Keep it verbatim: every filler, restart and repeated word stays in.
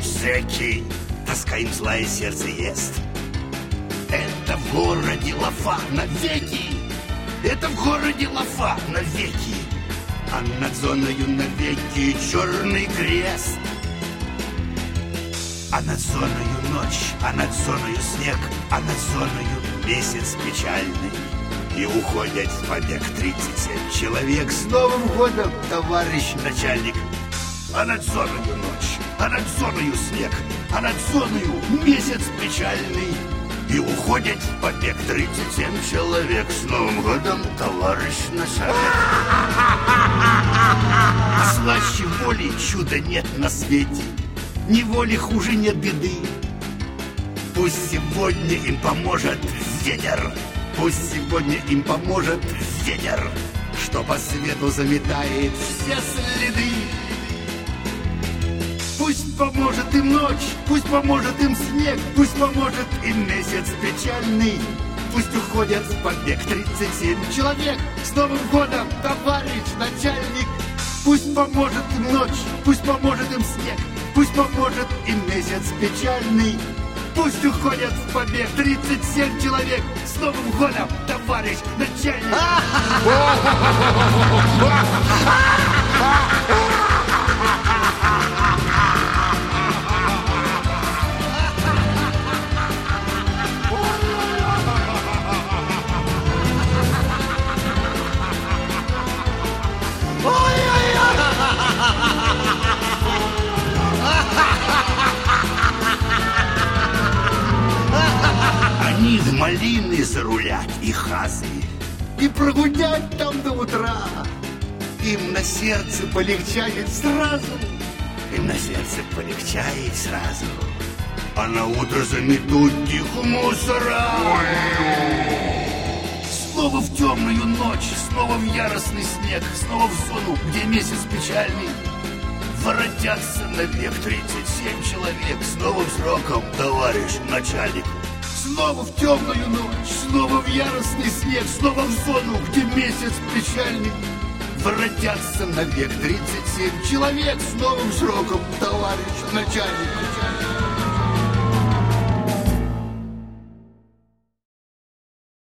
зэки, тоска им злое сердце ест. Это в городе лафа навеки, это в городе лафа навеки, а над зоною навеки черный крест. А над зоною ночь, а над зоною снег, а над зоною месяц печальный. И уходят в побег тридцать семь человек. С Новым годом, товарищ начальник! А над зоною ночь, а над зоною снег, а над зоною месяц печальный. И уходят в побег тридцать семь человек. С Новым годом, товарищ начальник! А слаще воли чуда нет на свете, ни воли хуже нет беды. Пусть сегодня им поможет ветер, пусть сегодня им поможет ветер, что по свету заметает все следы. Пусть поможет им ночь, пусть поможет им снег, пусть поможет им месяц печальный. Пусть уходят в побег тридцать семь человек. С Новым годом, товарищ начальник! Пусть поможет им ночь, пусть поможет им снег, пусть поможет им месяц печальный. Пусть уходят в побег тридцать семь человек. С Новым годом, товарищ начальник! Они в малины зарулят и хазы, и прогудят там до утра. Им на сердце полегчает сразу, им на сердце полегчает сразу. А на утро заметут тихо мусора. Снова в темную ночь, снова в яростный снег, снова в зону, где месяц печальный. Воротятся навек тридцать семь человек. С новым сроком, товарищ начальник! Снова в темную ночь, снова в яростный снег, снова в зону, где месяц печальный. Воротятся навек тридцать семь человек. С новым сроком, товарищ начальник!